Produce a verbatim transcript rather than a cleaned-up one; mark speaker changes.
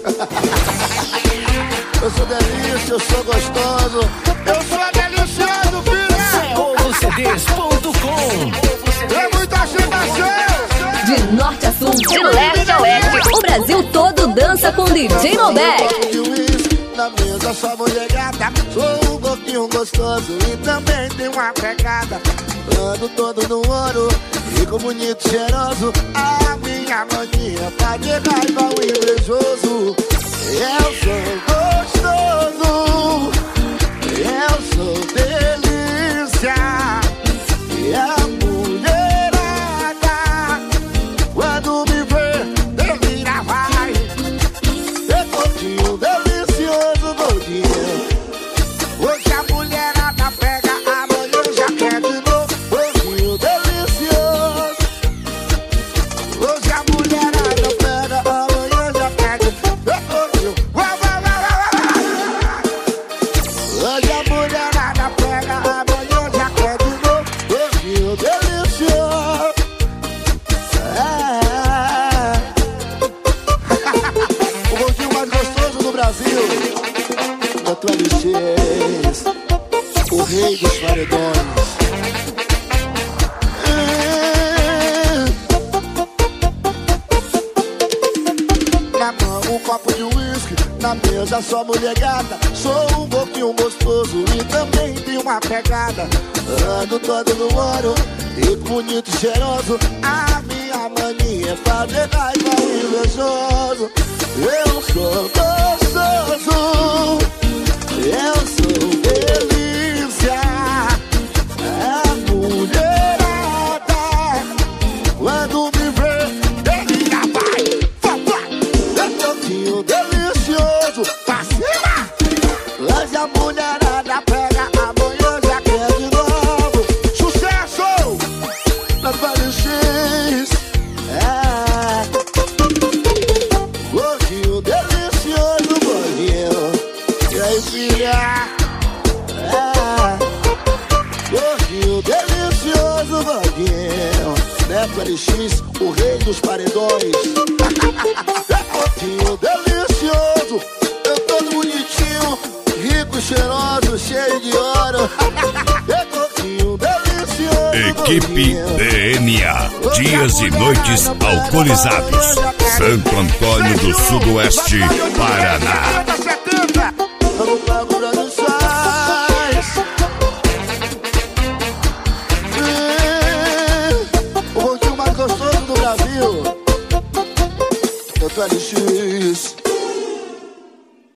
Speaker 1: Eu sou delícia, eu sou gostoso. Eu sou delicioso, filha.
Speaker 2: Povo C Ds ponto com.
Speaker 1: É muita agitação.
Speaker 3: De norte a sul, de leste a oeste, o Brasil todo dança com D J Malbec.
Speaker 1: Na mesa só mulher gata. Sou um pouquinho gostoso e também tenho uma pegada. Ando todo no ouro, fico bonito, cheiroso. A minha mania pra de raiva o invejoso. Eu sou gostoso, eu sou delícia. E a mulherada, quando me vê, delira vai. É gordinho, delicioso, gordinho. Hoje a mulherada pega, amanhã já quer de novo. Gordinho, delicioso. Hoje a mulherada pega, amanhã já quer de novo. Gordinho, vai, vai, vai, vai, vai. Hoje a mulherada pega, amanhã já quer de novo. Gordinho, delicioso. É. O gordinho mais gostoso do Brasil. Da tua lixez, o rei dos paredões. Na mão um copo de uísque, na mesa só mulher gata. Sou um pouquinho gostoso e também tenho uma pegada. Ando todo no ouro, fico bonito e cheiroso. A minha mania é fazer raiva ao invejoso. Eu sou gostoso, eu sou delícia. A mulherada, quando me vê, delira vai. É pouquinho delicioso, pra cima. Hoje a mulherada pega, amanhã já quer de novo. Sucesso na Valixis. É gordinho delicioso, gordinho. E aí, filha? É gordinho delicioso, gordinho. Neto L X, o rei dos paredões. É gordinho delicioso. Eu todo bonitinho, rico, cheiroso, cheio de ouro. É gordinho delicioso.
Speaker 4: Equipe D N A, dias e noites alcoolizados. Santo Antônio do Sudoeste, Paraná.
Speaker 1: Vamos pra Produções. O gordinho mais gostoso do Brasil. Eu tô ali,